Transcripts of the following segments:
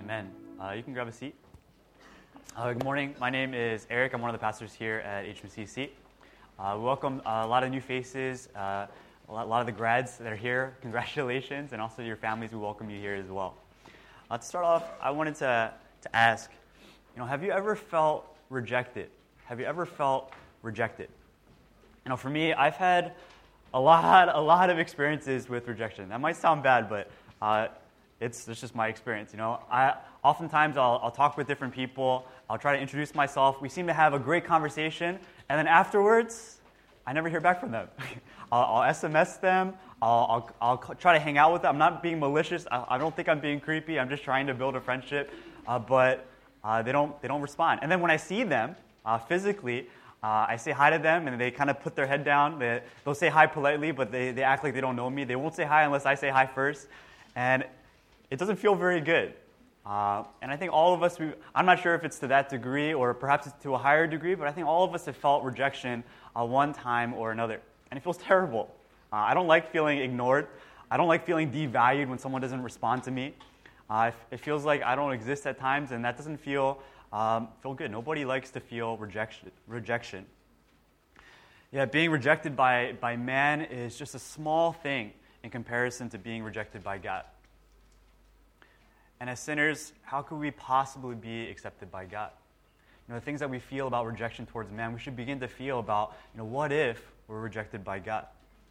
Amen. You can grab a seat. Good morning. My name is Eric. I'm one of the pastors here at HMCC. We welcome a lot of new faces, a lot of the grads that are here. Congratulations. And also your families, we welcome you here as well. To start off, I wanted to ask, have you ever felt rejected? Have you ever felt rejected? For me, I've had a lot of experiences with rejection. That might sound bad, but it's just my experience. Oftentimes I'll talk with different people. I'll try to introduce myself. We seem to have a great conversation, and then afterwards, I never hear back from them. I'll SMS them. I'll try to hang out with them. I'm not being malicious. I don't think I'm being creepy. I'm just trying to build a friendship, but they don't respond. And then when I see them physically, I say hi to them, and they kind of put their head down. They'll say hi politely, but they act like they don't know me. They won't say hi unless I say hi first, and it doesn't feel very good. And I think all of us, I'm not sure if it's to that degree or perhaps it's to a higher degree, but I think all of us have felt rejection one time or another. And it feels terrible. I don't like feeling ignored. I don't like feeling devalued when someone doesn't respond to me. It feels like I don't exist at times, and that doesn't feel good. Nobody likes to feel rejection. Yeah, being rejected by man is just a small thing in comparison to being rejected by God. And as sinners, how could we possibly be accepted by God? The things that we feel about rejection towards man, we should begin to feel about, what if we're rejected by God?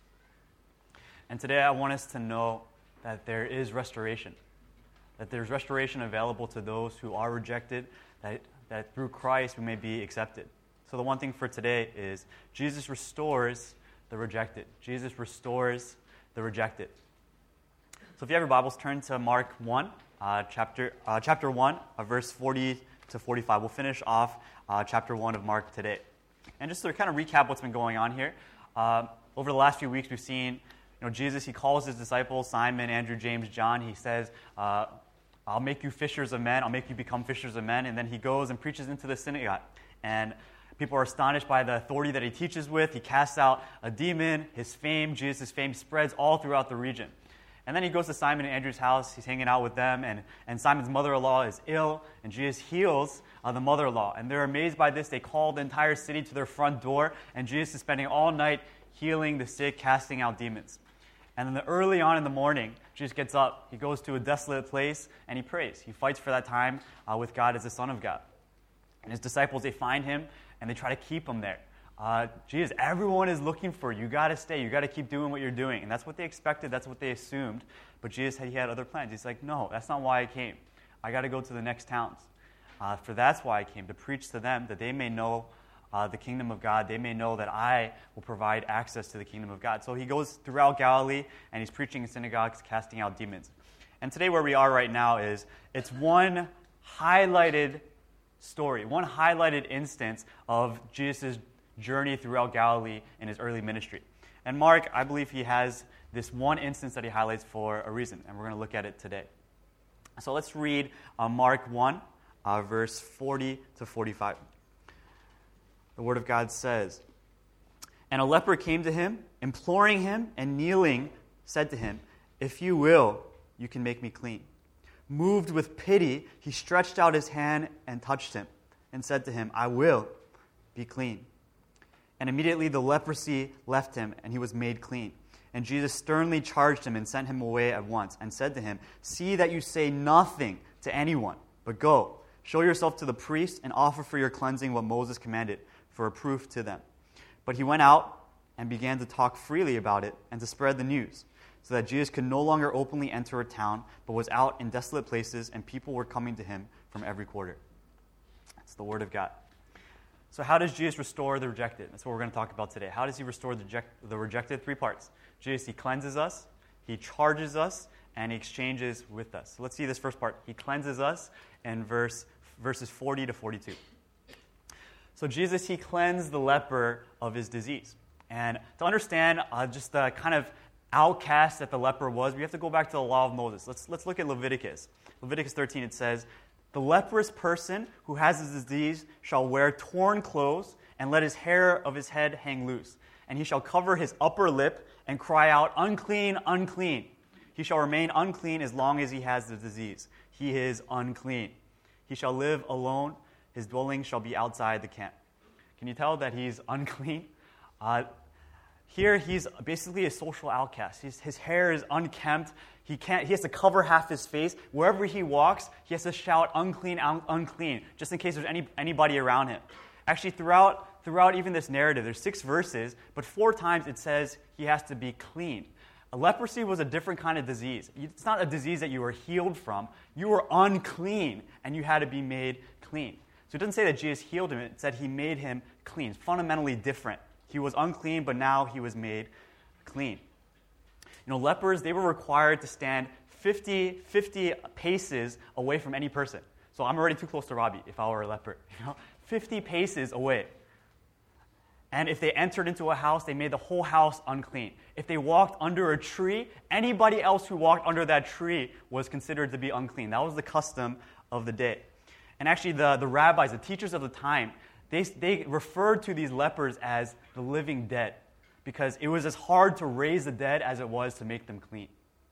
And today I want us to know that there is restoration, that there's restoration available to those who are rejected, that through Christ we may be accepted. So the one thing for today is Jesus restores the rejected. Jesus restores the rejected. So if you have your Bibles, turn to Mark 1. Chapter 1, verse 40 to 45. We'll finish off chapter 1 of Mark today. And just to kind of recap what's been going on here, over the last few weeks we've seen, Jesus, he calls his disciples, Simon, Andrew, James, John. He says, I'll make you fishers of men. I'll make you become fishers of men. And then he goes and preaches into the synagogue. And people are astonished by the authority that he teaches with. He casts out a demon. His fame, Jesus' fame, spreads all throughout the region. And then he goes to Simon and Andrew's house. He's hanging out with them, and Simon's mother-in-law is ill, and Jesus heals the mother-in-law. And they're amazed by this. They call the entire city to their front door, and Jesus is spending all night healing the sick, casting out demons. And then early on in the morning, Jesus gets up. He goes to a desolate place, and he prays. He fights for that time with God as the Son of God. And his disciples, they find him, and they try to keep him there. Jesus, everyone is looking for you. You got to stay. You got to keep doing what you're doing. And that's what they expected. That's what they assumed. But Jesus he had other plans. He's like, no, that's not why I came. I got to go to the next towns. For that's why I came, to preach to them, that they may know the kingdom of God. They may know that I will provide access to the kingdom of God. So he goes throughout Galilee, and he's preaching in synagogues, casting out demons. And today where we are right now it's one highlighted story, one highlighted instance of Jesus' journey throughout Galilee in his early ministry. And Mark, I believe he has this one instance that he highlights for a reason, and we're going to look at it today. So let's read Mark 1, verse 40 to 45. The Word of God says, "And a leper came to him, imploring him, and kneeling, said to him, 'If you will, you can make me clean.' Moved with pity, he stretched out his hand and touched him, and said to him, 'I will be clean.' And immediately the leprosy left him, and he was made clean. And Jesus sternly charged him and sent him away at once, and said to him, 'See that you say nothing to anyone, but go, show yourself to the priest, and offer for your cleansing what Moses commanded, for a proof to them.' But he went out and began to talk freely about it, and to spread the news, so that Jesus could no longer openly enter a town, but was out in desolate places, and people were coming to him from every quarter." That's the word of God. So how does Jesus restore the rejected? That's what we're going to talk about today. How does he restore the rejected? 3 parts. Jesus, he cleanses us, he charges us, and he exchanges with us. So let's see this first part. He cleanses us in verses 40 to 42. So Jesus, he cleansed the leper of his disease. And to understand just the kind of outcast that the leper was, we have to go back to the law of Moses. Let's look at Leviticus. Leviticus 13, it says, "The leprous person who has this disease shall wear torn clothes and let his hair of his head hang loose. And he shall cover his upper lip and cry out, 'Unclean, unclean.' He shall remain unclean as long as he has the disease. he is unclean. He shall live alone. His dwelling shall be outside the camp. Can you tell that he's unclean? Here, he's basically a social outcast. His hair is unkempt. He has to cover half his face. Wherever he walks, he has to shout, unclean, unclean, just in case there's anybody around him. Actually, throughout even this narrative, there's 6 verses, but 4 times it says he has to be clean. Leprosy was a different kind of disease. It's not a disease that you were healed from. You were unclean, and you had to be made clean. So it doesn't say that Jesus healed him. It said he made him clean. It's fundamentally different. He was unclean, but now he was made clean. Lepers, they were required to stand 50 paces away from any person. So I'm already too close to Robbie if I were a leper. 50 paces away. And if they entered into a house, they made the whole house unclean. If they walked under a tree, anybody else who walked under that tree was considered to be unclean. That was the custom of the day. And actually, the rabbis, the teachers of the time, they referred to these lepers as the living dead because it was as hard to raise the dead as it was to make them clean.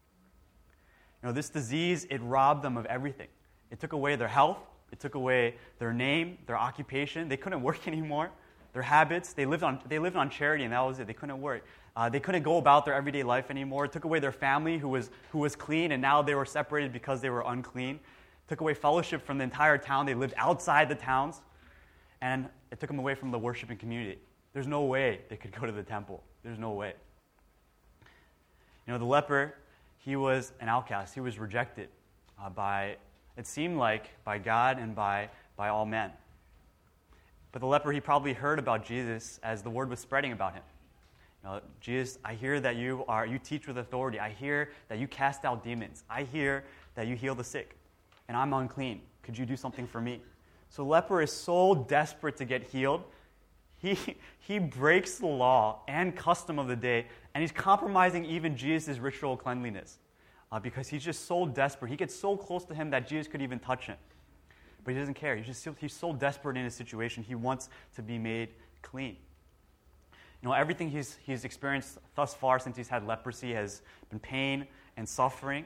This disease, it robbed them of everything. It took away their health. It took away their name, their occupation. They couldn't work anymore. Their habits, they lived on charity, and that was it. They couldn't work. They couldn't go about their everyday life anymore. It took away their family, who was clean, and now they were separated because they were unclean. It took away fellowship from the entire town. They lived outside the towns, and it took them away from the worshiping community. There's no way they could go to the temple. There's no way. The leper, he was an outcast. He was rejected it seemed like, by God and by all men. But the leper, he probably heard about Jesus as the word was spreading about him. Jesus, I hear that you teach with authority. I hear that you cast out demons. I hear that you heal the sick. And I'm unclean. Could you do something for me? So the leper is so desperate to get healed, he breaks the law and custom of the day, and he's compromising even Jesus' ritual cleanliness because he's just so desperate. He gets so close to him that Jesus could even touch him. But he doesn't care. He's so desperate in his situation. He wants to be made clean. Everything he's experienced thus far since he's had leprosy has been pain and suffering.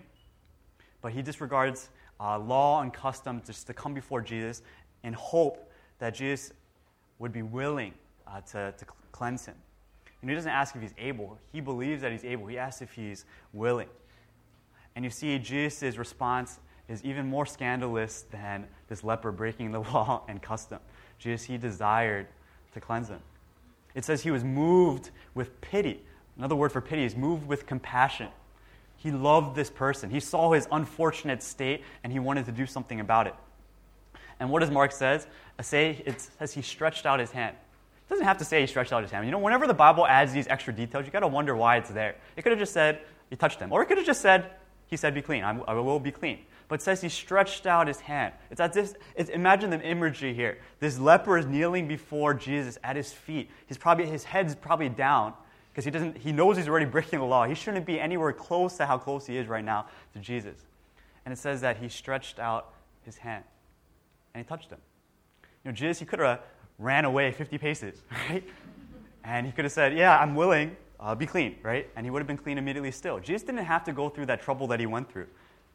But he disregards law and custom just to come before Jesus in hope that Jesus would be willing to cleanse him. He doesn't ask if he's able. He believes that he's able. He asks if he's willing. And you see Jesus' response is even more scandalous than this leper breaking the law and custom. Jesus, he desired to cleanse him. It says he was moved with pity. Another word for pity is moved with compassion. He loved this person. He saw his unfortunate state, and he wanted to do something about it. And what does Mark says? It says he stretched out his hand. It doesn't have to say he stretched out his hand. Whenever the Bible adds these extra details, you got to wonder why it's there. It could have just said he touched him, or it could have just said he said be clean. I will be clean. But it says he stretched out his hand. Imagine the imagery here. This leper is kneeling before Jesus at his feet. His head's probably down because he knows he's already breaking the law. He shouldn't be anywhere close to how close he is right now to Jesus. And it says that he stretched out his hand and he touched him. Jesus, he could have ran away 50 paces, right? And he could have said, yeah, I'm willing, be clean, right? And he would have been clean immediately still. Jesus didn't have to go through that trouble that he went through.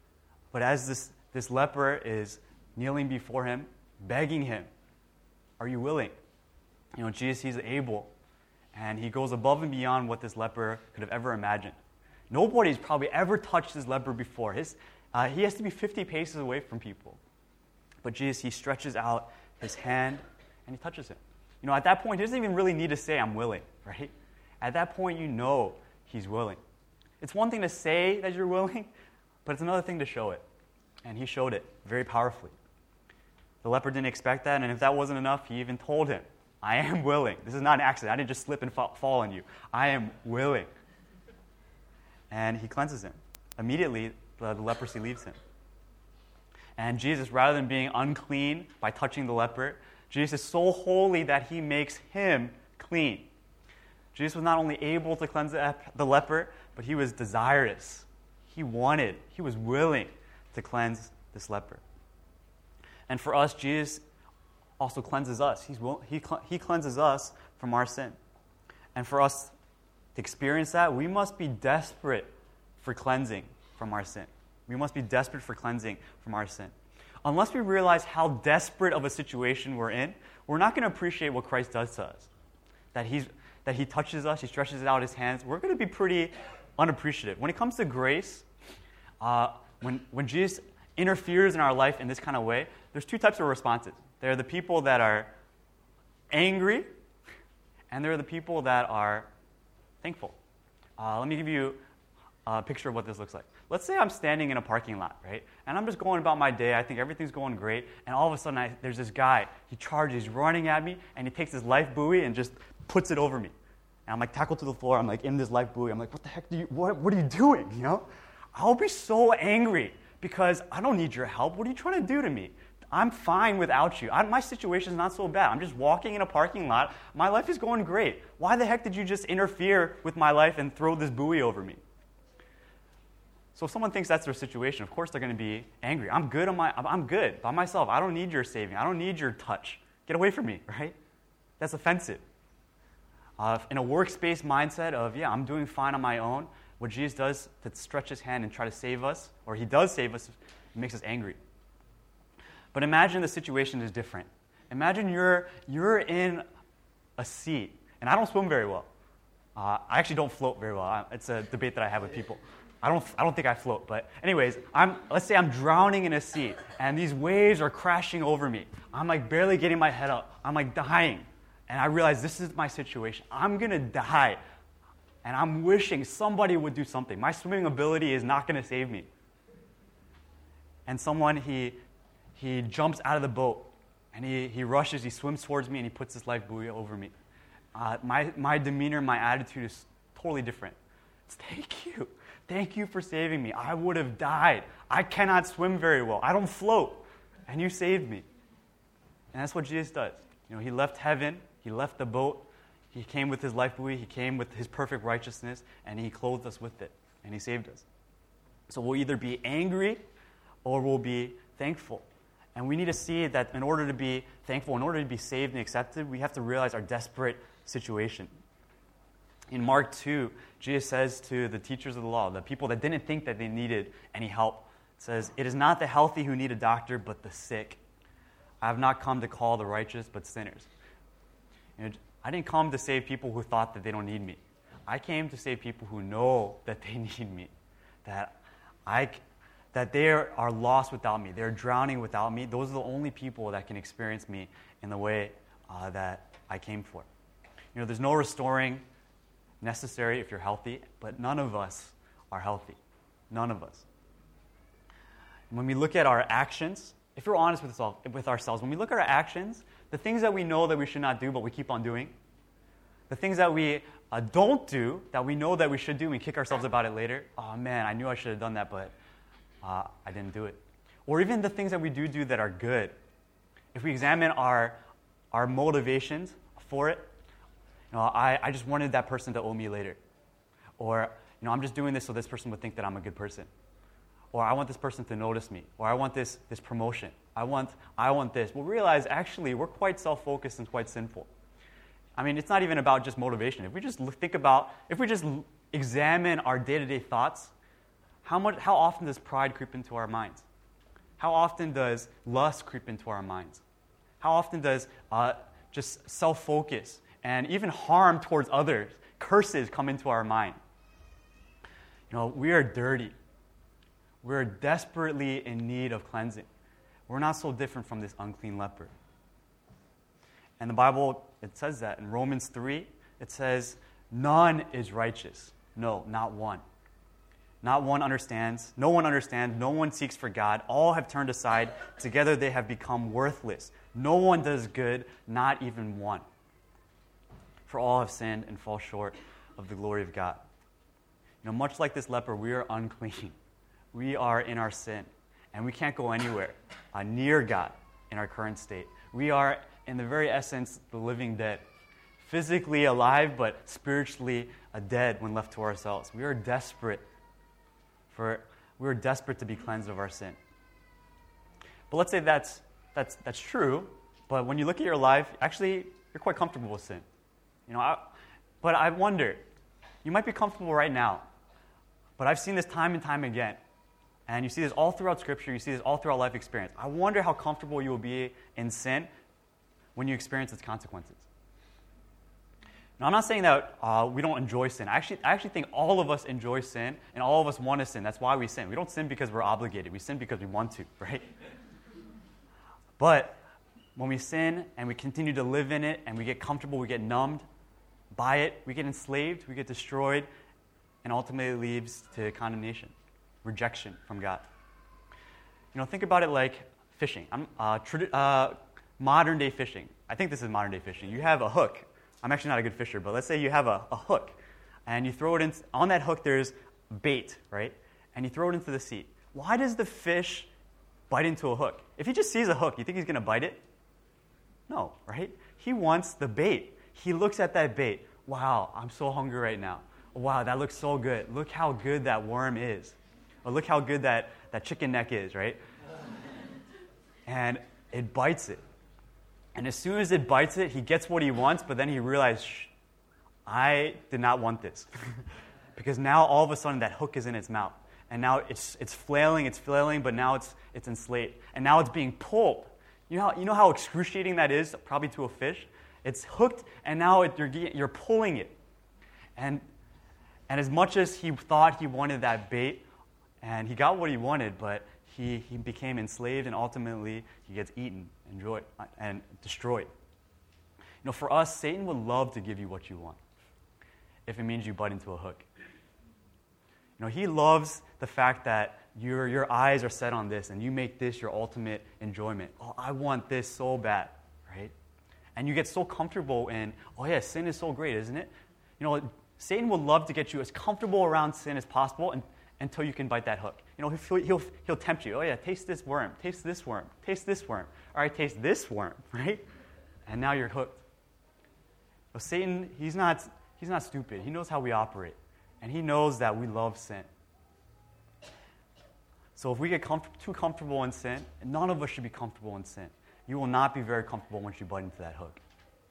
But as this leper is kneeling before him, begging him, are you willing? Jesus, he's able. And he goes above and beyond what this leper could have ever imagined. Nobody's probably ever touched this leper before. He has to be 50 paces away from people. But Jesus, he stretches out his hand and he touches him. At that point, he doesn't even really need to say, I'm willing, right? At that point, he's willing. It's one thing to say that you're willing, but it's another thing to show it. And he showed it very powerfully. The leper didn't expect that, and if that wasn't enough, he even told him, I am willing. This is not an accident. I didn't just slip and fall on you. I am willing. And he cleanses him. Immediately, the leprosy leaves him. And Jesus, rather than being unclean by touching the leper, Jesus is so holy that he makes him clean. Jesus was not only able to cleanse the leper, but he was desirous. He was willing to cleanse this leper. And for us, Jesus also cleanses us. He cleanses us from our sin. And for us to experience that, we must be desperate for cleansing from our sin. We must be desperate for cleansing from our sin. Unless we realize how desperate of a situation we're in, we're not going to appreciate what Christ does to us. That he touches us, he stretches out his hands. We're going to be pretty unappreciative. When it comes to grace, when Jesus interferes in our life in this kind of way, there's two types of responses. There are the people that are angry, and there are the people that are thankful. Let me give you a picture of what this looks like. Let's say I'm standing in a parking lot, right? And I'm just going about my day. I think everything's going great. And all of a sudden, there's this guy. He charges, he's running at me, and he takes his life buoy and just puts it over me. And I'm like tackled to the floor. I'm like in this life buoy. I'm like, what the heck what are you doing? You know? I'll be so angry because I don't need your help. What are you trying to do to me? I'm fine without you. My situation's not so bad. I'm just walking in a parking lot. My life is going great. Why the heck did you just interfere with my life and throw this buoy over me? So if someone thinks that's their situation, of course they're going to be angry. I'm good by myself. I don't need your saving. I don't need your touch. Get away from me, right? That's offensive. In a workspace mindset of, I'm doing fine on my own, what Jesus does to stretch his hand and try to save us, or he does save us, it makes us angry. But imagine the situation is different. Imagine you're in a seat, and I don't swim very well. I actually don't float very well. It's a debate that I have with people. I don't think I float, but anyways, let's say I'm drowning in a seat, and these waves are crashing over me. I'm like barely getting my head up. I'm like dying, and I realize this is my situation. I'm gonna die, and I'm wishing somebody would do something. My swimming ability is not gonna save me. And someone, he jumps out of the boat, and he rushes, he swims towards me, and he puts his life buoy over me. My demeanor, my attitude is totally different. It's thank you for saving me. I would have died. I cannot swim very well. I don't float, and you saved me. And that's what Jesus does. He left heaven, he left the boat, he came with his life buoy, he came with his perfect righteousness, and he clothed us with it, and he saved us. So we'll either be angry or we'll be thankful. And we need to see that in order to be thankful, in order to be saved and accepted, we have to realize our desperate situation. In Mark 2, Jesus says to the teachers of the law, the people that didn't think that they needed any help, says, "It is not the healthy who need a doctor, but the sick. I have not come to call the righteous, but sinners." I didn't come to save people who thought that they don't need me. I came to save people who know that they need me, that they are lost without me. They're drowning without me. Those are the only people that can experience me in the way that I came for. There's no restoring necessary if you're healthy, but none of us are healthy. None of us. When we look at our actions, if we're honest with ourselves, when we look at our actions, the things that we know that we should not do, but we keep on doing, the things that we don't do, that we know that we should do, and we kick ourselves about it later. Oh man, I knew I should have done that, but I didn't do it. Or even the things that we do that are good. If we examine our motivations for it, I just wanted that person to owe me later. Or, I'm just doing this so this person would think that I'm a good person. Or I want this person to notice me. Or I want this promotion. I want this. We'll realize, actually, we're quite self-focused and quite sinful. It's not even about just motivation. If we just examine our day-to-day thoughts, how often does pride creep into our minds? How often does lust creep into our minds? How often does just self-focus and even harm towards others, curses, come into our mind? We are dirty. We're desperately in need of cleansing. We're not so different from this unclean leper. And the Bible, it says that. In Romans 3, it says, "None is righteous." No, not one. Not one understands. No one understands. No one seeks for God. All have turned aside. Together they have become worthless. No one does good, not even one. For all have sinned and fall short of the glory of God. Much like this leper, we are unclean. We are in our sin, and we can't go anywhere near God in our current state. We are, in the very essence, the living dead. Physically alive, but spiritually dead when left to ourselves. We are desperate to be cleansed of our sin. But let's say that's true, but when you look at your life, actually, you're quite comfortable with sin. But I wonder, you might be comfortable right now, but I've seen this time and time again, And you see this all throughout Scripture. You see this all throughout life experience. I wonder how comfortable you will be in sin when you experience its consequences. Now, I'm not saying that we don't enjoy sin. I actually think all of us enjoy sin, and all of us want to sin. That's why we sin. We don't sin because we're obligated. We sin because we want to, right? But when we sin and we continue to live in it and we get comfortable, we get numbed by it, we get enslaved, we get destroyed, and ultimately it leads to condemnation, rejection from God. Think about it like fishing. Modern day fishing. I think this is modern day fishing. You have a hook. I'm actually not a good fisher, but let's say you have a hook, and you throw it in. On that hook, there's bait, right? And you throw it into the sea. Why does the fish bite into a hook? If he just sees a hook, you think he's going to bite it? No, right? He wants the bait. He looks at that bait. Wow, I'm so hungry right now. Wow, that looks so good. Look how good that worm is. Or look how good that chicken neck is, right? And it bites it. And as soon as it bites it, he gets what he wants, but then he realizes, I did not want this. Because now all of a sudden that hook is in its mouth. And now it's flailing, but now it's enslaved. And now it's being pulled. You know how excruciating that is, probably to a fish? It's hooked, and now you're pulling it. And as much as he thought he wanted that bait, and he got what he wanted, but he became enslaved, and ultimately he gets eaten and destroyed. For us, Satan would love to give you what you want if it means you butt into a hook. He loves the fact that your eyes are set on this, and you make this your ultimate enjoyment. Oh, I want this so bad, right? And you get so comfortable in, oh yeah, sin is so great, isn't it? Satan would love to get you as comfortable around sin as possible until you can bite that hook. He'll tempt you. Oh yeah, taste this worm, taste this worm, taste this worm. All right, taste this worm, right? And now you're hooked. But Satan, he's not stupid. He knows how we operate. And he knows that we love sin. So if we get too comfortable in sin, none of us should be comfortable in sin. You will not be very comfortable once you bite into that hook.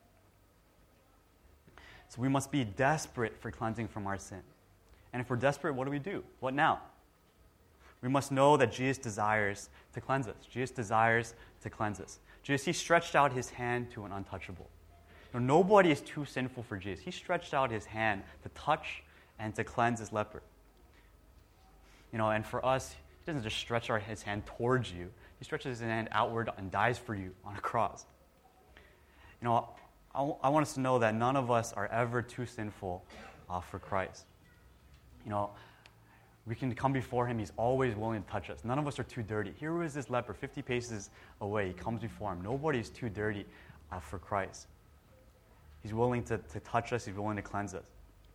So we must be desperate for cleansing from our sin. And if we're desperate, what do we do? What now? We must know that Jesus desires to cleanse us. Jesus desires to cleanse us. Jesus, he stretched out his hand to an untouchable. Nobody is too sinful for Jesus. He stretched out his hand to touch and to cleanse this leper. And for us, he doesn't just stretch his hand towards you. He stretches his hand outward and dies for you on a cross. I want us to know that none of us are ever too sinful for Christ. We can come before him. He's always willing to touch us. None of us are too dirty. Here was this leper 50 paces away. He comes before him. Nobody is too dirty for Christ. He's willing to touch us. He's willing to cleanse us.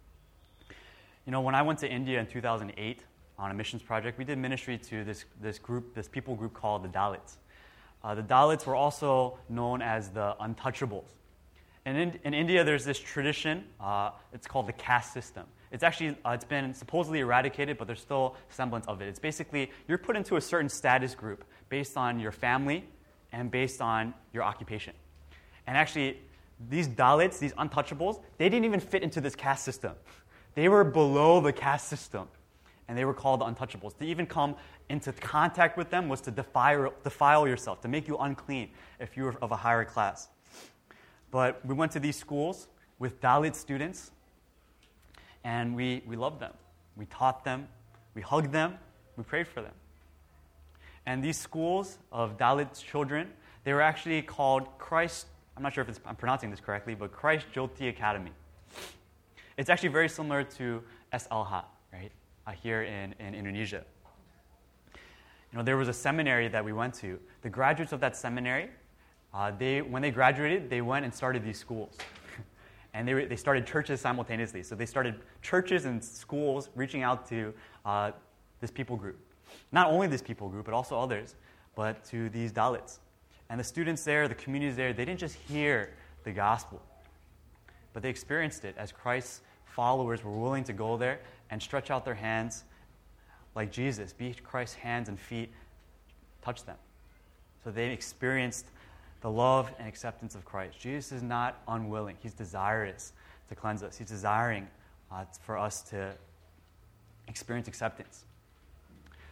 When I went to India in 2008 on a missions project, we did ministry to this people group called the Dalits. The Dalits were also known as the untouchables. And in India, there's this tradition. It's called the caste system. It's been supposedly eradicated, but there's still semblance of it. It's basically you're put into a certain status group based on your family and based on your occupation. And actually, these Dalits, these untouchables, they didn't even fit into this caste system. They were below the caste system, and they were called the untouchables. To even come into contact with them was to defile yourself, to make you unclean if you were of a higher class. But we went to these schools with Dalit students, and we loved them. We taught them. We hugged them. We prayed for them. And these schools of Dalit children, they were actually called Christ, I'm not sure if I'm pronouncing this correctly, but Christ Jyoti Academy. It's actually very similar to SLHA, right, here in Indonesia. There was a seminary that we went to. The graduates of that seminary, when they graduated, they went and started these schools. And they started churches simultaneously. So they started churches and schools reaching out to this people group. Not only this people group, but also others, but to these Dalits. And the students there, the communities there, they didn't just hear the gospel, but they experienced it as Christ's followers were willing to go there and stretch out their hands like Jesus, be Christ's hands and feet, touch them. So they experienced the love and acceptance of Christ. Jesus is not unwilling. He's desirous to cleanse us. He's desiring for us to experience acceptance.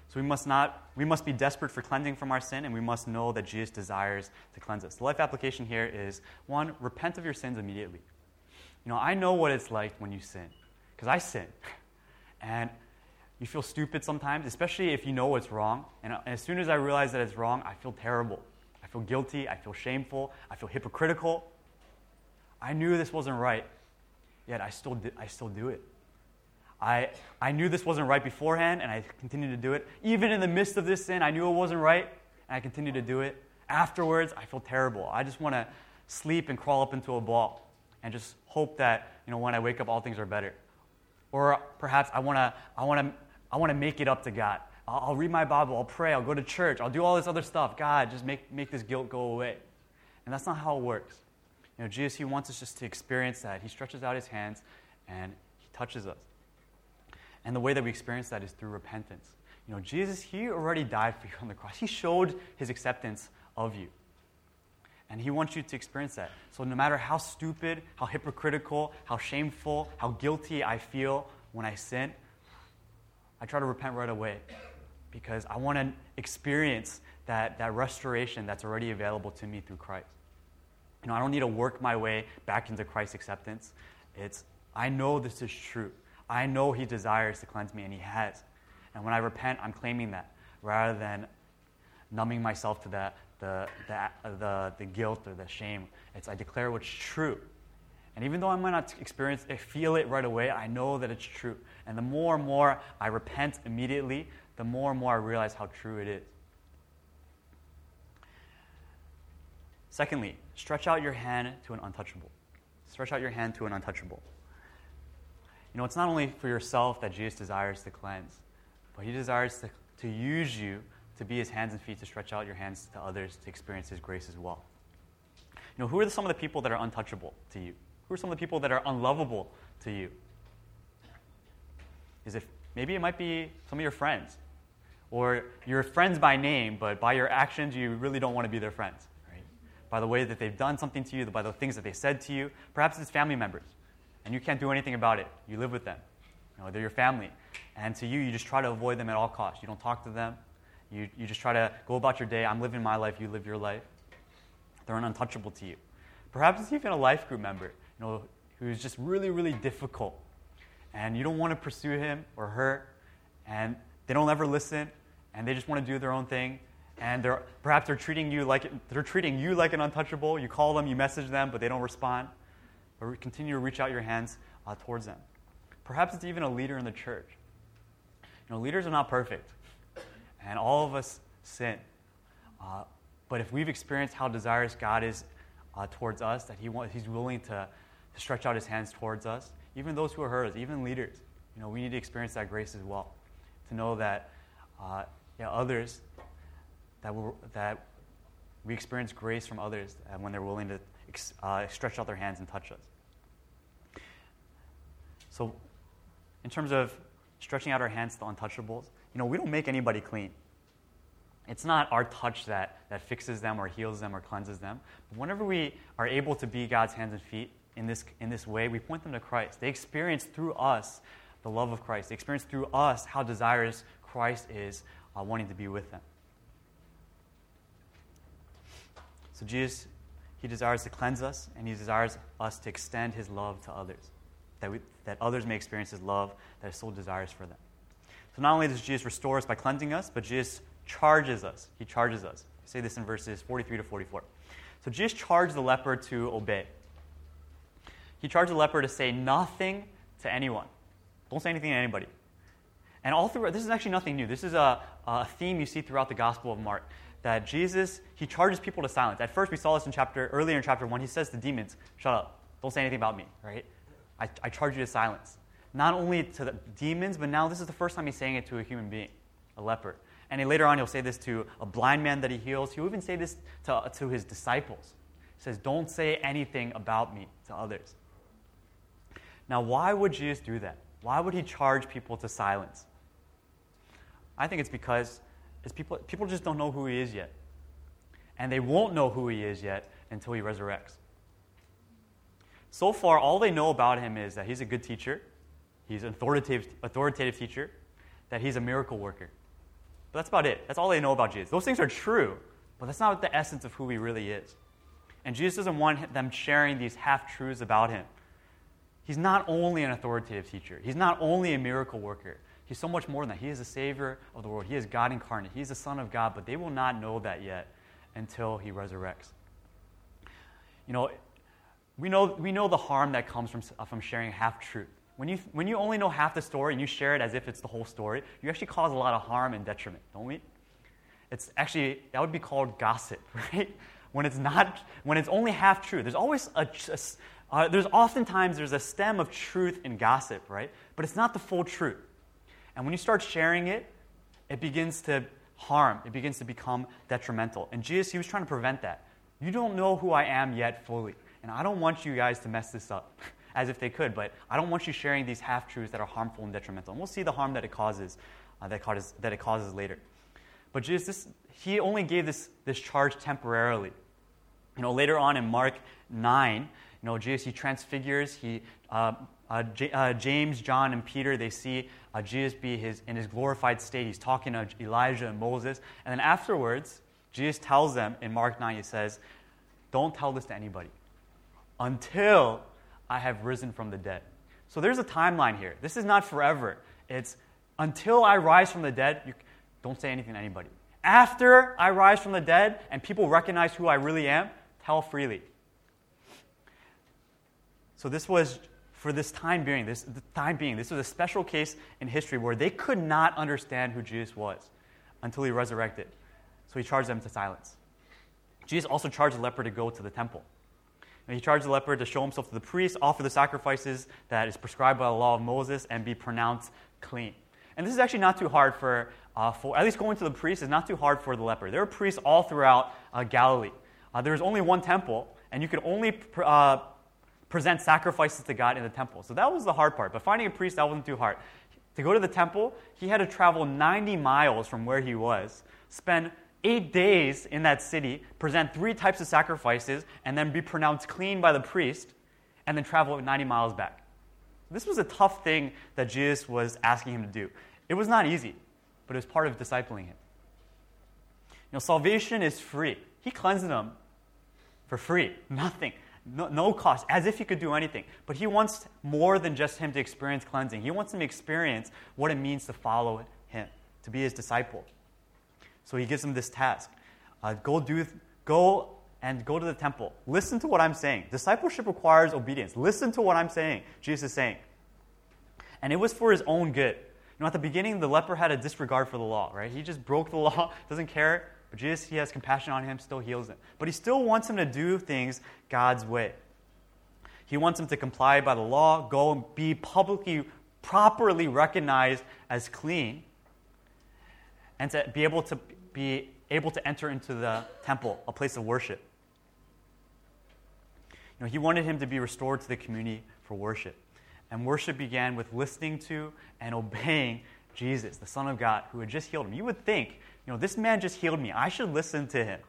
So we must be desperate for cleansing from our sin, and we must know that Jesus desires to cleanse us. The life application here is, 1, repent of your sins immediately. I know what it's like when you sin, because I sin. And you feel stupid sometimes, especially if you know what's wrong. And as soon as I realize that it's wrong, I feel terrible. I feel guilty. I feel shameful. I feel hypocritical. I knew this wasn't right, yet I still do it. I knew this wasn't right beforehand, and I continued to do it. Even in the midst of this sin, I knew it wasn't right, and I continued to do it. Afterwards, I feel terrible. I just want to sleep and crawl up into a ball and just hope that when I wake up, all things are better. Or perhaps I want to make it up to God. I'll read my Bible. I'll pray. I'll go to church. I'll do all this other stuff. God, just make this guilt go away. And that's not how it works. Jesus, he wants us just to experience that. He stretches out his hands and he touches us. And the way that we experience that is through repentance. Jesus, he already died for you on the cross. He showed his acceptance of you. And he wants you to experience that. So no matter how stupid, how hypocritical, how shameful, how guilty I feel when I sin, I try to repent right away because I want to experience that restoration that's already available to me through Christ. I don't need to work my way back into Christ's acceptance. I know this is true. I know he desires to cleanse me, and he has. And when I repent, I'm claiming that rather than numbing myself to the guilt or the shame. I declare what's true. And even though I might not feel it right away, I know that it's true. And the more and more I repent immediately, the more and more I realize how true it is. Secondly, stretch out your hand to an untouchable. Stretch out your hand to an untouchable. It's not only for yourself that Jesus desires to cleanse, but he desires to use you to be his hands and feet, to stretch out your hands to others, to experience his grace as well. Who are some of the people that are untouchable to you? Who are some of the people that are unlovable to you? Maybe it might be some of your friends. Or your friends by name, but by your actions, you really don't want to be their friends. Right? By the way that they've done something to you, by the things that they said to you. Perhaps it's family members, and you can't do anything about it. You live with them. They're your family. And to you just try to avoid them at all costs. You don't talk to them. You just try to go about your day. I'm living my life. You live your life. They're untouchable to you. Perhaps it's even a life group member, who's just really, really difficult. And you don't want to pursue him or her. And they don't ever listen. And they just want to do their own thing. And perhaps they're treating you like an untouchable. You call them, you message them, but they don't respond. But continue to reach out your hands towards them. Perhaps it's even a leader in the church. Leaders are not perfect. And all of us sin. But if we've experienced how desirous God is towards us, that he's willing to stretch out his hands towards us, even those who are hurt, even leaders, we need to experience that grace as well. To know that others, that we experience grace from others when they're willing to stretch out their hands and touch us. So in terms of stretching out our hands to untouchables, we don't make anybody clean. It's not our touch that fixes them or heals them or cleanses them. But whenever we are able to be God's hands and feet in this way, we point them to Christ. They experience through us the love of Christ. They experience through us how desirous Christ is wanting to be with them. So Jesus, he desires to cleanse us, and he desires us to extend his love to others, that others may experience his love that is so desirous for them. So not only does Jesus restore us by cleansing us, but Jesus charges us. He charges us. I say this in verses 43 to 44. So Jesus charged the leper to obey. He charged the leper to say nothing to anyone. Don't say anything to anybody. And all through, this is actually nothing new. This is a theme you see throughout the Gospel of Mark, that Jesus, he charges people to silence. At first, we saw this earlier in chapter 1. He says to demons, shut up. Don't say anything about me, right? I charge you to silence. Not only to the demons, but now this is the first time he's saying it to a human being, a leper. And later on, he'll say this to a blind man that he heals. He'll even say this to his disciples. He says, don't say anything about me to others. Now, why would Jesus do that? Why would he charge people to silence? I think it's because people just don't know who he is yet. And they won't know who he is yet until he resurrects. So far, all they know about him is that he's a good teacher, he's an authoritative teacher, that he's a miracle worker. But that's about it. That's all they know about Jesus. Those things are true, but that's not the essence of who he really is. And Jesus doesn't want them sharing these half-truths about him. He's not only an authoritative teacher. He's not only a miracle worker. He's so much more than that. He is the Savior of the world. He is God incarnate. He's the Son of God, but they will not know that yet until he resurrects. You know, we know the harm that comes from sharing half-truth. When you only know half the story and you share it as if it's the whole story, you actually cause a lot of harm and detriment, don't we? It's actually, that would be called gossip, right? When it's only half true. There's always oftentimes a stem of truth in gossip, right? But it's not the full truth. And when you start sharing it, it begins to harm. It begins to become detrimental. And Jesus, he was trying to prevent that. You don't know who I am yet fully. And I don't want you guys to mess this up, as if they could, but I don't want you sharing these half-truths that are harmful and detrimental. And we'll see the harm that it causes, later. But Jesus, he only gave this charge temporarily. You know, later on in Mark 9, you know, Jesus, he transfigures. James, John, and Peter, they see Jesus in his glorified state. He's talking to Elijah and Moses. And then afterwards, Jesus tells them in Mark 9, he says, don't tell this to anybody until I have risen from the dead. So there's a timeline here. This is not forever. It's until I rise from the dead, don't say anything to anybody. After I rise from the dead and people recognize who I really am, tell freely. So this was, for this time being, this was a special case in history where they could not understand who Jesus was until he resurrected. So he charged them to silence. Jesus also charged the leper to go to the temple. And he charged the leper to show himself to the priest, offer the sacrifices that is prescribed by the law of Moses, and be pronounced clean. And this is actually not too hard for at least going to the priest is not too hard for the leper. There were priests all throughout Galilee. There was only one temple, and you could only present sacrifices to God in the temple. So that was the hard part. But finding a priest, that wasn't too hard. To go to the temple, he had to travel 90 miles from where he was, spend 8 days in that city, present 3 types of sacrifices, and then be pronounced clean by the priest, and then travel 90 miles back. This was a tough thing that Jesus was asking him to do. It was not easy, but it was part of discipling him. You know, salvation is free. He cleansed them for free, nothing, no cost, as if he could do anything. But he wants more than just him to experience cleansing. He wants him to experience what it means to follow him, to be his disciple. So he gives him this task. Go to the temple. Listen to what I'm saying. Discipleship requires obedience. Listen to what I'm saying, Jesus is saying. And it was for his own good. You know, at the beginning, the leper had a disregard for the law, right? He just broke the law, doesn't care. But Jesus, he has compassion on him, still heals him. But he still wants him to do things God's way. He wants him to comply by the law, go and be publicly, properly recognized as clean, and to be able to enter into the temple, a place of worship. You know, he wanted him to be restored to the community for worship. And worship began with listening to and obeying Jesus, the Son of God, who had just healed him. You would think, you know, this man just healed me. I should listen to him.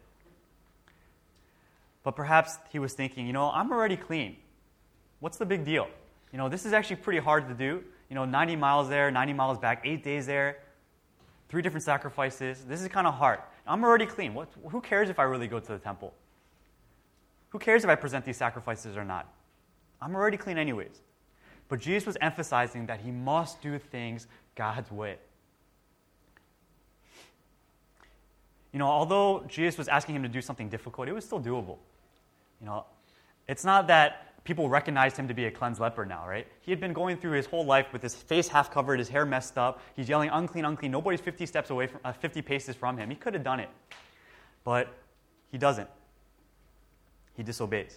But perhaps he was thinking, you know, I'm already clean. What's the big deal? You know, this is actually pretty hard to do. You know, 90 miles there, 90 miles back, 8 days there, 3 different sacrifices. This is kind of hard. I'm already clean. Who cares if I really go to the temple? Who cares if I present these sacrifices or not? I'm already clean anyways. But Jesus was emphasizing that he must do things God's way. You know, although Jesus was asking him to do something difficult, it was still doable. You know, it's not that people recognized him to be a cleansed leper now, right? He had been going through his whole life with his face half covered, his hair messed up. He's yelling, unclean, unclean. Nobody's 50 paces from him. He could have done it. But he doesn't. He disobeys.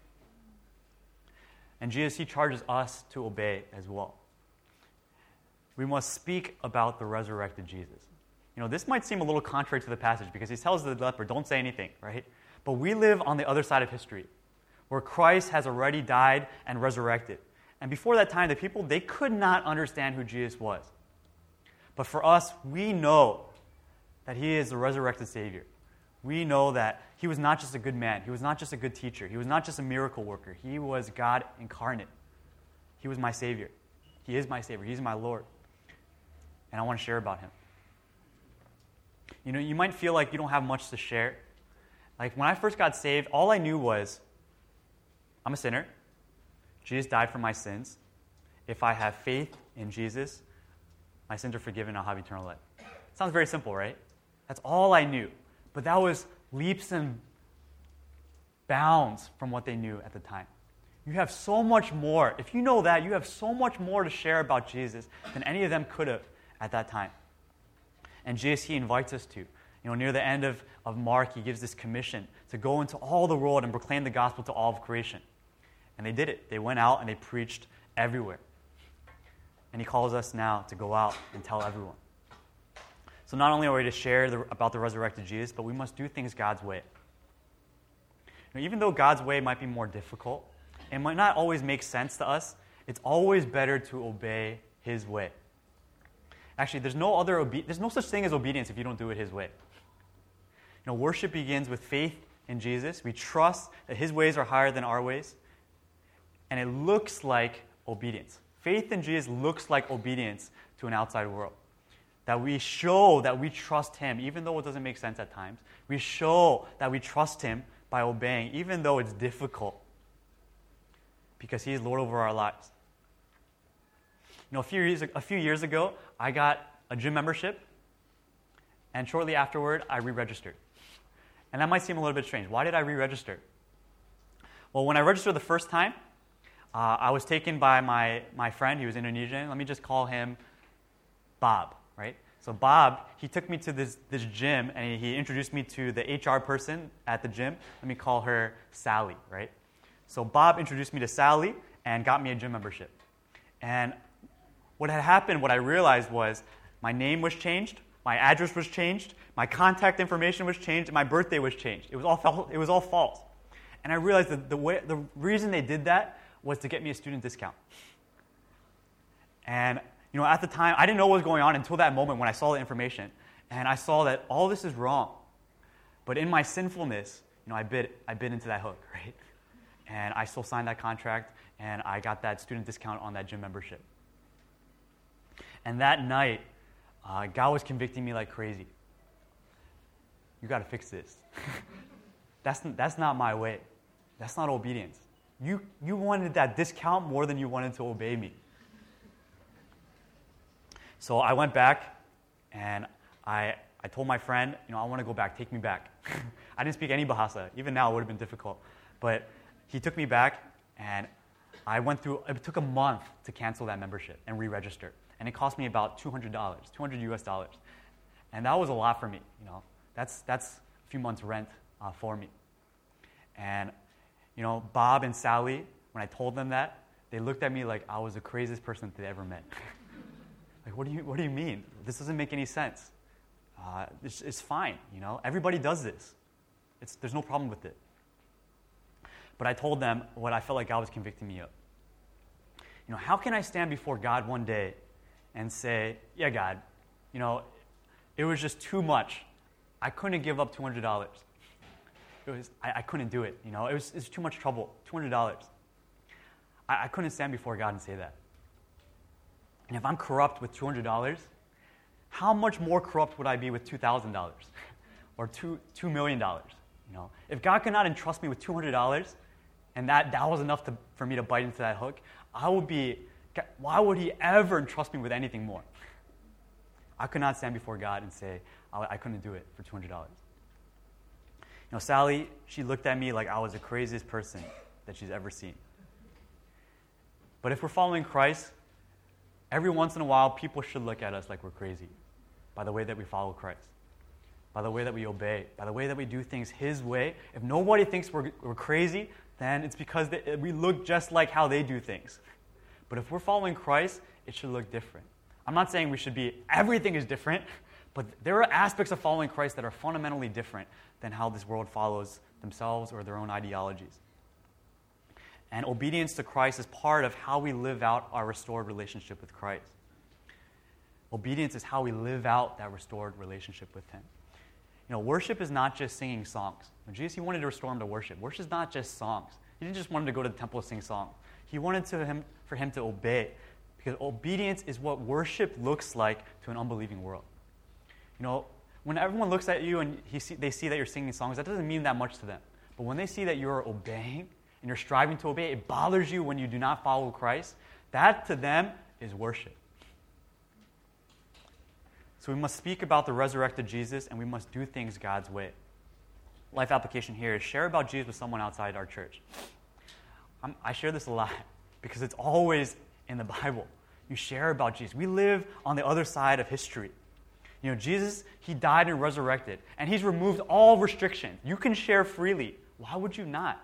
And Jesus, he charges us to obey as well. We must speak about the resurrected Jesus. You know, this might seem a little contrary to the passage because he tells the leper, don't say anything, right? But we live on the other side of history where Christ has already died and resurrected. And before that time, the people, they could not understand who Jesus was. But for us, we know that he is the resurrected Savior. We know that he was not just a good man. He was not just a good teacher. He was not just a miracle worker. He was God incarnate. He was my Savior. He is my Savior. He's my Lord. And I want to share about him. You know, you might feel like you don't have much to share. Like when I first got saved, all I knew was I'm a sinner. Jesus died for my sins. If I have faith in Jesus, my sins are forgiven, I'll have eternal life. Sounds very simple, right? That's all I knew. But that was leaps and bounds from what they knew at the time. You have so much more. If you know that, you have so much more to share about Jesus than any of them could have at that time. And Jesus, he invites us to. You know, near the end of Mark, he gives this commission to go into all the world and proclaim the gospel to all of creation. And they did it. They went out and they preached everywhere. And he calls us now to go out and tell everyone. So not only are we to share about the resurrected Jesus, but we must do things God's way. Now, even though God's way might be more difficult, it might not always make sense to us, it's always better to obey his way. Actually, there's no such thing as obedience if you don't do it his way. You know, worship begins with faith in Jesus. We trust that his ways are higher than our ways. And it looks like obedience. Faith in Jesus looks like obedience to an outside world. That we show that we trust him, even though it doesn't make sense at times. We show that we trust him by obeying, even though it's difficult. Because he is Lord over our lives. You know, a few years ago, I got a gym membership, and shortly afterward, I re-registered. And that might seem a little bit strange. Why did I re-register? Well, when I registered the first time, I was taken by my friend. He was Indonesian. Let me just call him Bob, right? So Bob, he took me to this gym, and he introduced me to the HR person at the gym. Let me call her Sally, right? So Bob introduced me to Sally and got me a gym membership. And what had happened, what I realized was my name was changed, my address was changed, my contact information was changed, and my birthday was changed. It was all false. And I realized that the reason they did that was to get me a student discount. And you know, at the time, I didn't know what was going on until that moment when I saw the information. And I saw that all this is wrong. But in my sinfulness, you know, I bit into that hook, right? And I still signed that contract, and I got that student discount on that gym membership. And that night, God was convicting me like crazy. You got to fix this. That's not my way. That's not obedience. You wanted that discount more than you wanted to obey me. So I went back, and I told my friend, you know, I want to go back. Take me back. I didn't speak any Bahasa. Even now, it would have been difficult. But he took me back, and it took a month to cancel that membership and re-register. And it cost me about $200 US dollars. And that was a lot for me, you know. That's a few months' rent for me. And, you know, Bob and Sally, when I told them that, they looked at me like I was the craziest person they ever met. Like, what do you mean? This doesn't make any sense. It's fine, you know. Everybody does this. There's no problem with it. But I told them what I felt like God was convicting me of. You know, how can I stand before God one day and say, yeah, God, you know, it was just too much. I couldn't give up $200. I couldn't do it, you know. It was too much trouble, $200. I couldn't stand before God and say that. And if I'm corrupt with $200, how much more corrupt would I be with $2,000 or $2 million? You know, if God could not entrust me with $200, and that was enough for me to bite into that hook, why would he ever entrust me with anything more? I could not stand before God and say I couldn't do it for $200. You know, Sally, she looked at me like I was the craziest person that she's ever seen. But if we're following Christ, every once in a while, people should look at us like we're crazy by the way that we follow Christ, by the way that we obey, by the way that we do things his way. If nobody thinks we're crazy, then it's because we look just like how they do things. But if we're following Christ, it should look different. I'm not saying everything is different, but there are aspects of following Christ that are fundamentally different than how this world follows themselves or their own ideologies. And obedience to Christ is part of how we live out our restored relationship with Christ. Obedience is how we live out that restored relationship with him. You know, worship is not just singing songs. When Jesus, he wanted to restore him to worship. Worship is not just songs. He didn't just want him to go to the temple to sing songs. He wanted for him to obey, because obedience is what worship looks like to an unbelieving world. You know, when everyone looks at you and they see that you're singing songs, that doesn't mean that much to them. But when they see that you're obeying and you're striving to obey, it bothers you when you do not follow Christ, that to them is worship. So we must speak about the resurrected Jesus, and we must do things God's way. Life application here is share about Jesus with someone outside our church. I share this a lot because it's always in the Bible. You share about Jesus. We live on the other side of history. You know, Jesus, he died and resurrected, and he's removed all restrictions. You can share freely. Why would you not?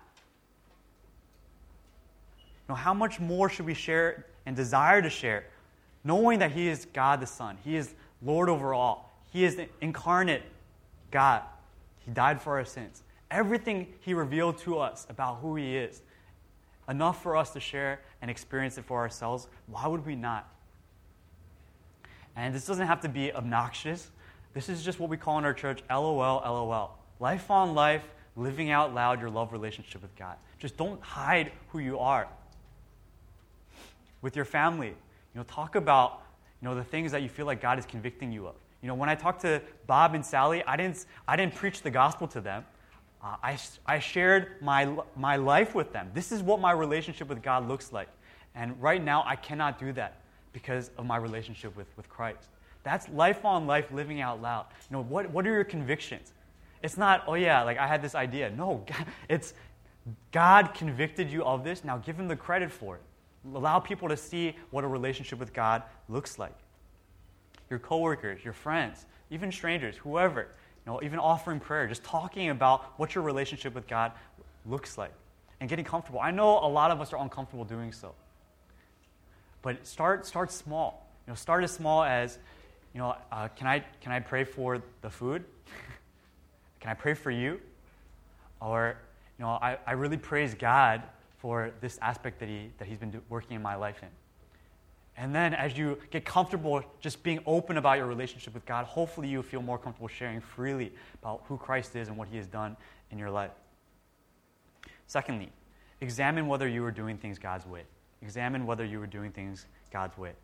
You know, how much more should we share and desire to share, knowing that he is God the Son. He is Lord over all. He is the incarnate God. He died for our sins. Everything he revealed to us about who he is, enough for us to share and experience it for ourselves. Why would we not? And this doesn't have to be obnoxious. This is just what we call in our church LOL, LOL. Life on life, living out loud your love relationship with God. Just don't hide who you are. With your family, talk about the things that you feel like God is convicting you of. When I talked to Bob and Sally, I didn't preach the gospel to them. I shared my life with them. This is what my relationship with God looks like. And right now, I cannot do that because of my relationship with Christ. That's life on life, living out loud. What are your convictions? It's not, I had this idea. No, it's God convicted you of this. Now give him the credit for it. Allow people to see what a relationship with God looks like. Your coworkers, your friends, even strangers, whoever, even offering prayer, just talking about what your relationship with God looks like and getting comfortable. I know a lot of us are uncomfortable doing so. But start small. Start as small as, can I pray for the food? Can I pray for you? Or, I really praise God for this aspect that he's been working in my life in. And then as you get comfortable just being open about your relationship with God, hopefully you feel more comfortable sharing freely about who Christ is and what he has done in your life. Secondly, examine whether you are doing things God's way. Examine whether you are doing things God's way.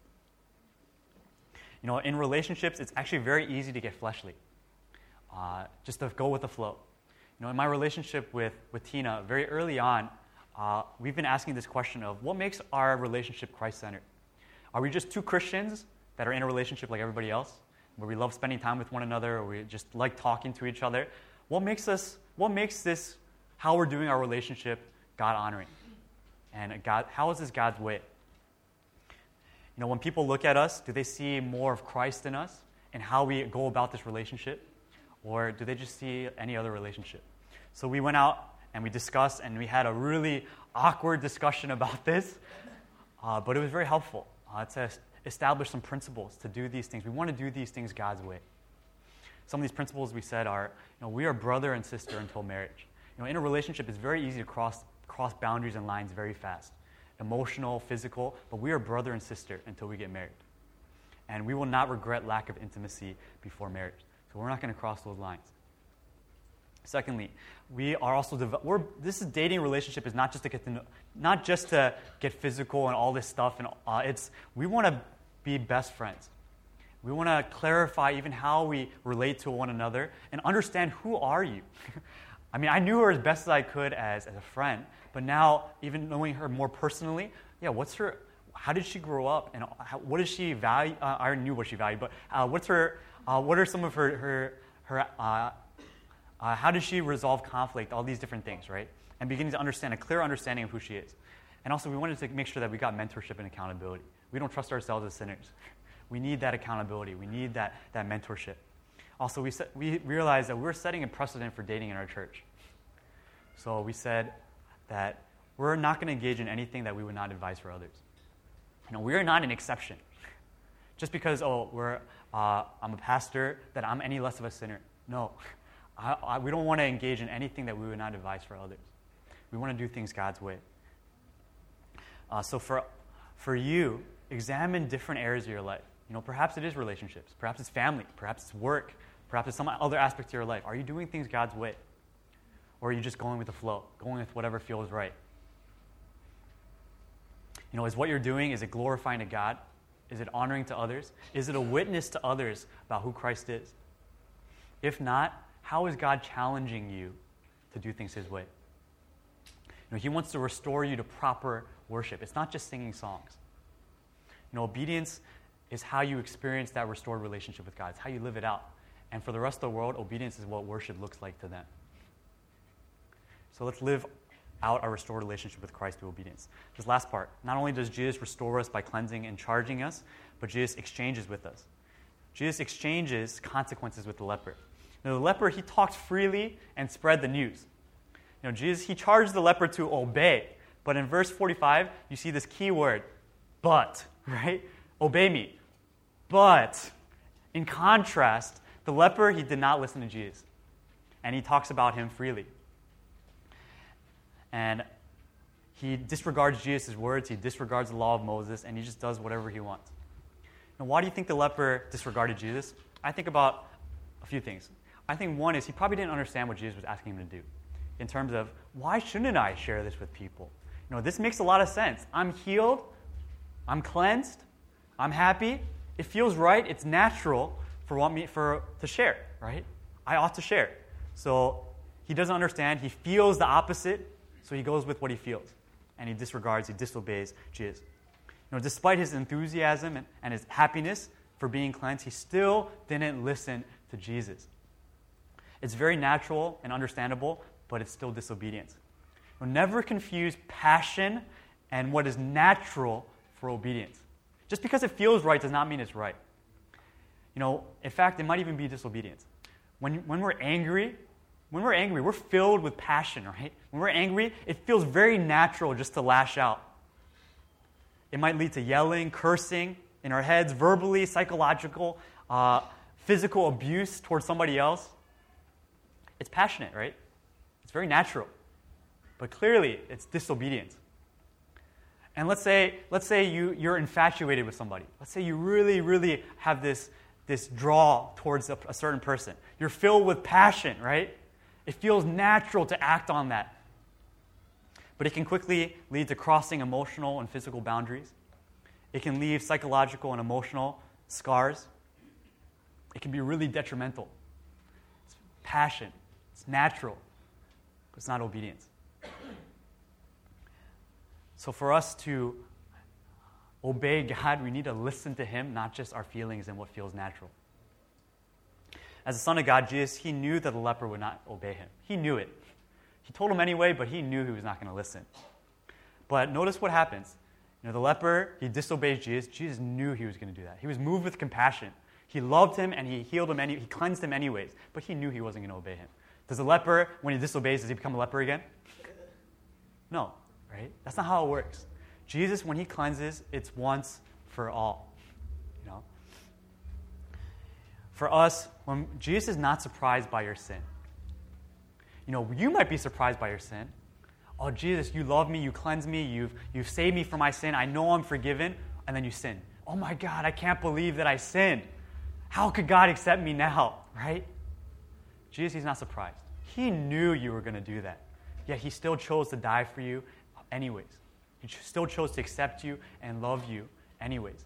In relationships, it's actually very easy to get fleshly, just to go with the flow. In my relationship with Tina, very early on, we've been asking this question of what makes our relationship Christ-centered? Are we just two Christians that are in a relationship like everybody else, where we love spending time with one another, or we just like talking to each other? What makes this, how we're doing our relationship, God-honoring? And how is this God's way? When people look at us, do they see more of Christ in us and how we go about this relationship? Or do they just see any other relationship? So we went out and we discussed, and we had a really awkward discussion about this, but it was very helpful to establish some principles to do these things. We want to do these things God's way. Some of these principles we said are, we are brother and sister until marriage. In a relationship, it's very easy to cross boundaries and lines very fast. Emotional, physical, but we are brother and sister until we get married. And we will not regret lack of intimacy before marriage. So we're not going to cross those lines. Secondly, we are also this is dating relationship is not just to get to know, not just to get physical and all this stuff, and we want to be best friends. We want to clarify even how we relate to one another and understand who are you. I knew her as best as I could as a friend, but now even knowing her more personally, how did she grow up, and what does she value? I knew what she valued, but what are some of her how does she resolve conflict? All these different things, right? And beginning to understand a clear understanding of who she is. And also, we wanted to make sure that we got mentorship and accountability. We don't trust ourselves as sinners. We need that accountability. We need that mentorship. Also, we realized that we're setting a precedent for dating in our church. So we said that we're not going to engage in anything that we would not advise for others. We are not an exception. Just because, I'm a pastor, that I'm any less of a sinner. No. We don't want to engage in anything that we would not advise for others. We want to do things God's way. So for you, examine different areas of your life. Perhaps it is relationships. Perhaps it's family. Perhaps it's work. Perhaps it's some other aspect of your life. Are you doing things God's way? Or are you just going with the flow, going with whatever feels right? Is what you're doing, is it glorifying to God? Is it honoring to others? Is it a witness to others about who Christ is? If not, how is God challenging you to do things His way? He wants to restore you to proper worship. It's not just singing songs. Obedience is how you experience that restored relationship with God. It's how you live it out. And for the rest of the world, obedience is what worship looks like to them. So let's live out our restored relationship with Christ through obedience. This last part. Not only does Jesus restore us by cleansing and charging us, but Jesus exchanges with us. Jesus exchanges consequences with the leper. The leper, he talked freely and spread the news. Jesus, he charged the leper to obey. But in verse 45, you see this key word, but, right? Obey me. But, in contrast, the leper, he did not listen to Jesus. And he talks about him freely. And he disregards Jesus' words, he disregards the law of Moses, and he just does whatever he wants. Now, why do you think the leper disregarded Jesus? I think about a few things. I think one is he probably didn't understand what Jesus was asking him to do in terms of, why shouldn't I share this with people? This makes a lot of sense. I'm healed, I'm cleansed, I'm happy. It feels right, it's natural to share, right? I ought to share. So he doesn't understand, he feels the opposite, so he goes with what he feels. And he disobeys Jesus. Despite his enthusiasm and his happiness for being cleansed, he still didn't listen to Jesus. It's very natural and understandable, but it's still disobedience. Never confuse passion and what is natural for obedience. Just because it feels right does not mean it's right. In fact, it might even be disobedience. When we're angry, we're filled with passion, right? When we're angry, it feels very natural just to lash out. It might lead to yelling, cursing in our heads, verbally, psychological, physical abuse towards somebody else. It's passionate, right? It's very natural. But clearly, it's disobedience. And let's say you're infatuated with somebody. Let's say you really, really have this draw towards a certain person. You're filled with passion, right? It feels natural to act on that. But it can quickly lead to crossing emotional and physical boundaries. It can leave psychological and emotional scars. It can be really detrimental. It's passion. It's natural. But it's not obedience. So for us to obey God, we need to listen to Him, not just our feelings and what feels natural. As a son of God, Jesus, He knew that the leper would not obey Him. He knew it. He told him anyway, but he knew he was not going to listen. But notice what happens. The leper, he disobeys Jesus. Jesus knew he was going to do that. He was moved with compassion. He loved him and he healed him, he cleansed him anyways, but he knew he wasn't going to obey him. Does the leper, when he disobeys, does he become a leper again? No, right? That's not how it works. Jesus, when He cleanses, it's once for all. For us, when Jesus is not surprised by your sin. You might be surprised by your sin. Oh, Jesus, you love me, you cleanse me, you've saved me from my sin, I know I'm forgiven, and then you sin. Oh my God, I can't believe that I sinned. How could God accept me now, right? Jesus, He's not surprised. He knew you were going to do that, yet He still chose to die for you anyways. He still chose to accept you and love you anyways.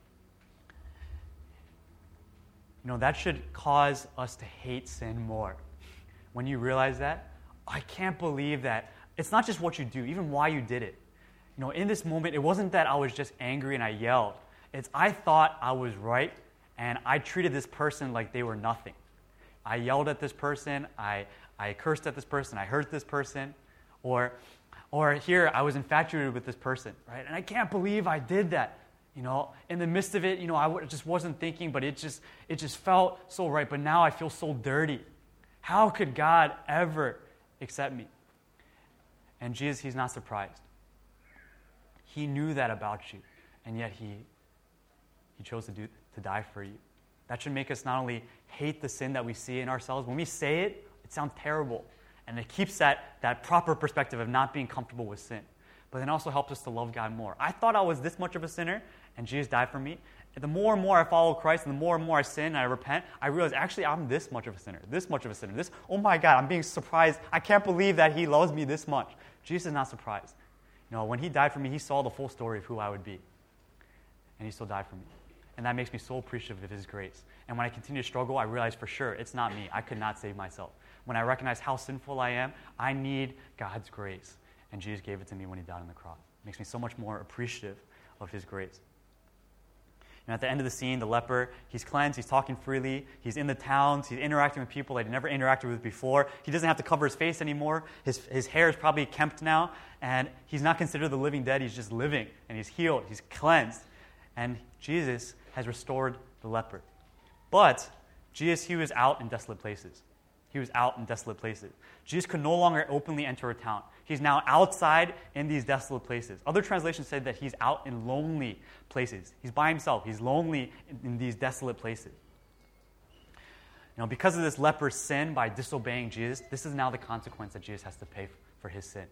That should cause us to hate sin more. When you realize that, I can't believe that it's not just what you do, even why you did it. In this moment, it wasn't that I was just angry and I yelled. It's I thought I was right, and I treated this person like they were nothing. I yelled at this person, I cursed at this person, I hurt this person, or here, I was infatuated with this person, right? And I can't believe I did that. In the midst of it, I just wasn't thinking, but it just felt so right. But now I feel so dirty. How could God ever accept me? And Jesus, He's not surprised. He knew that about you, and yet He chose to die for you. That should make us not only hate the sin that we see in ourselves. When we say it, it sounds terrible. And it keeps that proper perspective of not being comfortable with sin. But then also helps us to love God more. I thought I was this much of a sinner, and Jesus died for me. And the more and more I follow Christ, and the more I sin and I repent, I realize, actually, I'm this much of a sinner, oh my God, I'm being surprised. I can't believe that He loves me this much. Jesus is not surprised. When He died for me, He saw the full story of who I would be. And He still died for me. and that makes me so appreciative of his grace. And when I continue to struggle, I realize for sure it's not me. I could not save myself. When I recognize how sinful I am, I need God's grace. And Jesus gave it to me when he died on the cross. It makes me so much more appreciative of his grace. And at the end of the scene, the leper, he's cleansed, he's talking freely, he's in the towns, he's interacting with people that he never interacted with before. He doesn't have to cover his face anymore. His hair is probably kempt now, and he's not considered the living dead. He's just living, and he's healed, he's cleansed. And Jesus has restored the leper. But Jesus, he was out in desolate places. He was out in desolate places. Jesus could no longer openly enter a town. He's now outside in these desolate places. Other translations say that he's out in lonely places. He's by himself. He's lonely in these desolate places. Because of this leper's sin by disobeying Jesus, this is now the consequence that Jesus has to pay for his sin.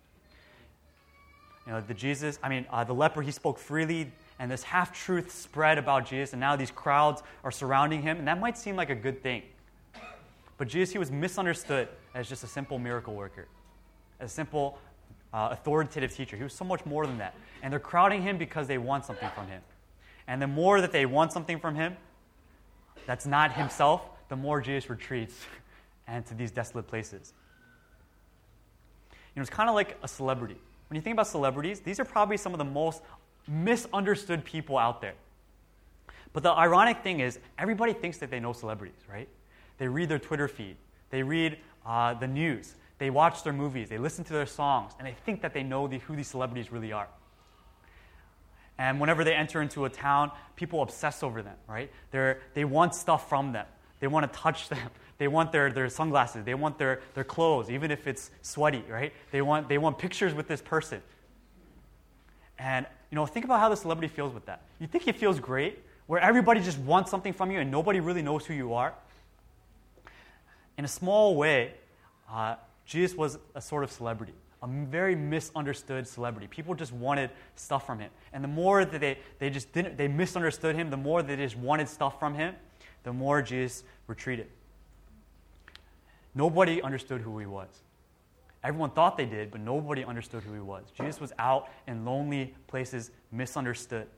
The leper, he spoke freely, and this half-truth spread about Jesus, and now these crowds are surrounding him, and that might seem like a good thing. But Jesus, he was misunderstood as just a simple miracle worker, as a simple authoritative teacher. He was so much more than that. And they're crowding him because they want something from him. And the more that they want something from him that's not himself, the more Jesus retreats and to these desolate places. It's kind of like a celebrity. When you think about celebrities, these are probably some of the most misunderstood people out there. But the ironic thing is, everybody thinks that they know celebrities, right? They read their Twitter feed. They read the news. They watch their movies. They listen to their songs. And they think that they know who these celebrities really are. And whenever they enter into a town, people obsess over them, right? They want stuff from them. They want to touch them. They want their sunglasses. They want their clothes, even if it's sweaty, right? They want pictures with this person. And, think about how the celebrity feels with that. You think he feels great, where everybody just wants something from you and nobody really knows who you are? In a small way, Jesus was a sort of celebrity, a very misunderstood celebrity. People just wanted stuff from him. And the more that they misunderstood him, the more they just wanted stuff from him, the more Jesus retreated. Nobody understood who he was. Everyone thought they did, but nobody understood who he was. Jesus was out in lonely places, misunderstood.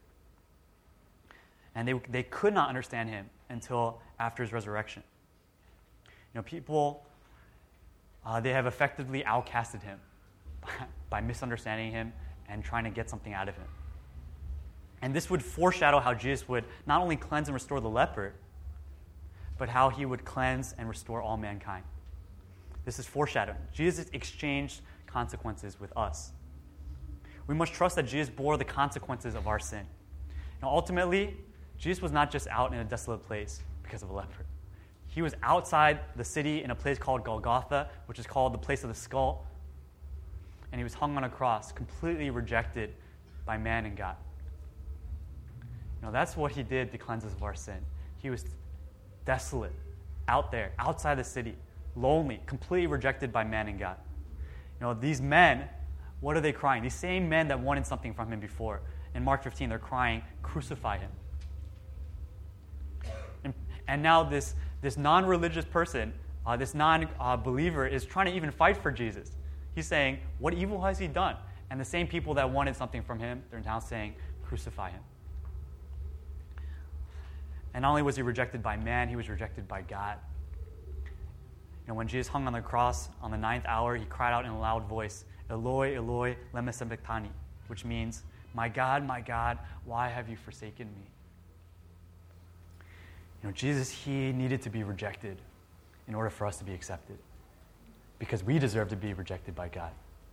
And they could not understand him until after his resurrection. People, they have effectively outcasted him by misunderstanding him and trying to get something out of him. And this would foreshadow how Jesus would not only cleanse and restore the leper, but how he would cleanse and restore all mankind. This is foreshadowing. Jesus exchanged consequences with us. We must trust that Jesus bore the consequences of our sin. Ultimately, Jesus was not just out in a desolate place because of a leper. He was outside the city in a place called Golgotha, which is called the place of the skull. And he was hung on a cross, completely rejected by man and God. That's what he did to cleanse us of our sin. He was desolate, out there, outside the city, lonely, completely rejected by man and God. These men, what are they crying? These same men that wanted something from him before. In Mark 15, they're crying, "Crucify him." And now this non-religious person, this non-believer is trying to even fight for Jesus. He's saying, what evil has he done? And the same people that wanted something from him, they're now saying, "Crucify him." And not only was he rejected by man, he was rejected by God. When Jesus hung on the cross on the 9th hour, he cried out in a loud voice, "Eloi, Eloi, lema sabachthani," which means, my God, why have you forsaken me?" Jesus, he needed to be rejected in order for us to be accepted, because we deserve to be rejected by God.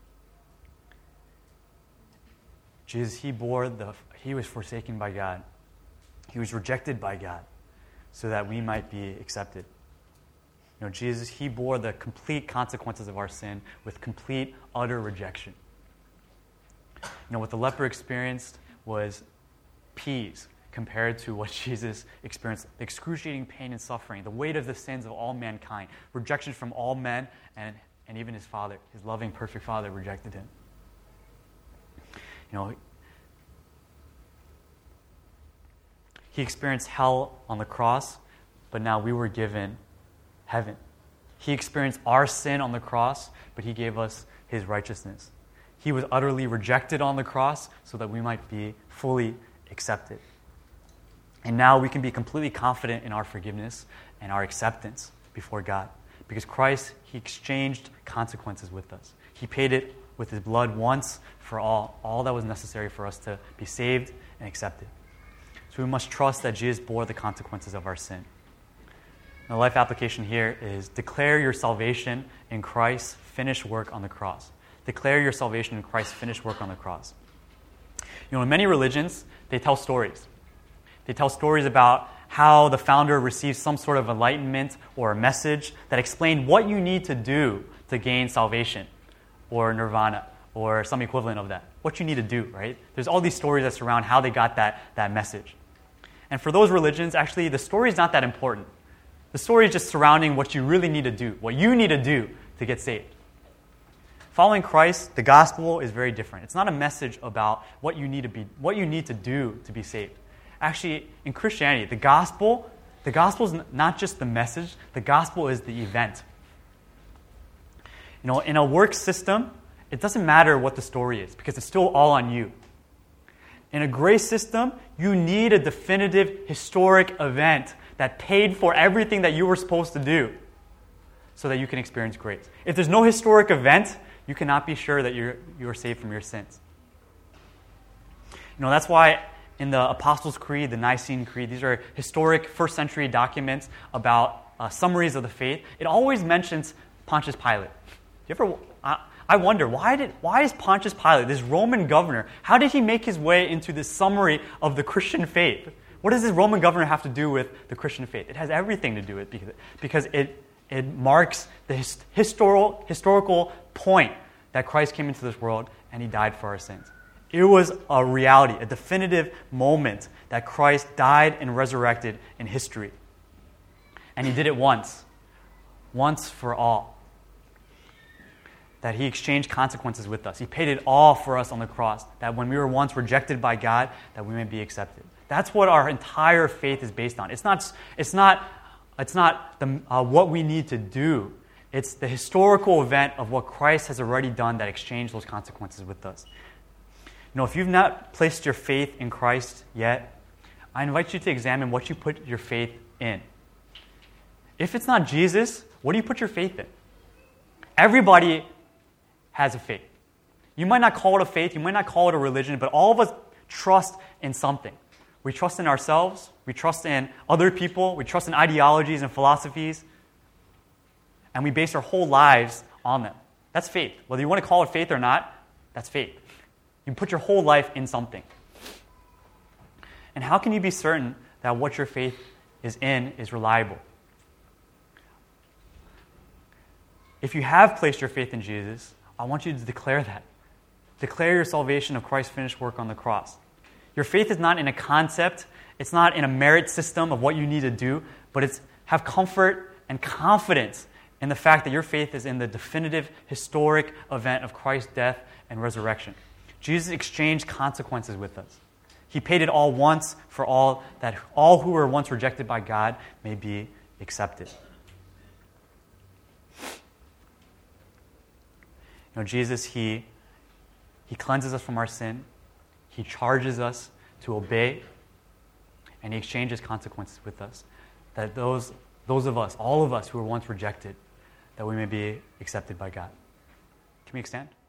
Jesus, he was forsaken by God. He was rejected by God so that we might be accepted. Jesus, he bore the complete consequences of our sin with complete, utter rejection. What the leper experienced was peas compared to what Jesus experienced: excruciating pain and suffering, the weight of the sins of all mankind, rejection from all men, and even his Father, his loving, perfect Father, rejected him. He experienced hell on the cross, but now we were given heaven. He experienced our sin on the cross, but he gave us his righteousness. He was utterly rejected on the cross so that we might be fully accepted. And now we can be completely confident in our forgiveness and our acceptance before God. Because Christ, He exchanged consequences with us. He paid it with His blood once for all that was necessary for us to be saved and accepted. So we must trust that Jesus bore the consequences of our sin. The life application here is declare your salvation in Christ's finished work on the cross. Declare your salvation in Christ's finished work on the cross. In many religions, they tell stories. They tell stories about how the founder received some sort of enlightenment or a message that explained what you need to do to gain salvation or nirvana or some equivalent of that. What you need to do, right? There's all these stories that surround how they got that message. And for those religions, actually, the story is not that important. The story is just surrounding what you really need to do, what you need to do to get saved. Following Christ, the gospel is very different. It's not a message about what you need to do to be saved. Actually, in Christianity, the gospel is not just the message, the gospel is the event. In a work system, it doesn't matter what the story is because it's still all on you. In a grace system, you need a definitive historic event that paid for everything that you were supposed to do so that you can experience grace. If there's no historic event, you cannot be sure that you're saved from your sins. That's why in the Apostles' Creed, the Nicene Creed, these are historic first-century documents about summaries of the faith. It always mentions Pontius Pilate. I wonder, why is Pontius Pilate, this Roman governor, how did he make his way into this summary of the Christian faith? What does this Roman governor have to do with the Christian faith? It has everything to do with it because it marks the historical point that Christ came into this world and He died for our sins. It was a reality, a definitive moment that Christ died and resurrected in history. And He did it once for all. That He exchanged consequences with us. He paid it all for us on the cross. That when we were once rejected by God, that we may be accepted. That's what our entire faith is based on. It's not what we need to do. It's the historical event of what Christ has already done that exchanged those consequences with us. If you've not placed your faith in Christ yet, I invite you to examine what you put your faith in. If it's not Jesus, what do you put your faith in? Everybody has a faith. You might not call it a faith, you might not call it a religion, but all of us trust in something. We trust in ourselves, we trust in other people, we trust in ideologies and philosophies, and we base our whole lives on them. That's faith. Whether you want to call it faith or not, that's faith. You put your whole life in something. And how can you be certain that what your faith is in is reliable? If you have placed your faith in Jesus, I want you to declare that. Declare your salvation of Christ's finished work on the cross. Your faith is not in a concept. It's not in a merit system of what you need to do, but it's have comfort and confidence in the fact that your faith is in the definitive historic event of Christ's death and resurrection. Jesus exchanged consequences with us. He paid it all once for all, that all who were once rejected by God may be accepted. Jesus, He cleanses us from our sin. He charges us to obey. And He exchanges consequences with us. That those of us, all of us who were once rejected, that we may be accepted by God. Can we extend?